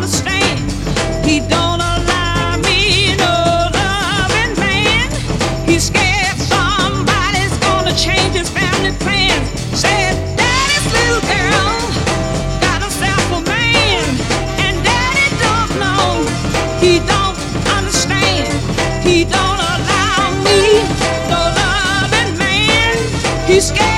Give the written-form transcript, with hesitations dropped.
understand. He don't allow me no loving man. He's scared somebody's gonna change his family plans. Said, Daddy's little girl got herself a man, and Daddy don't know. He don't understand. He don't allow me no loving man. He's scared.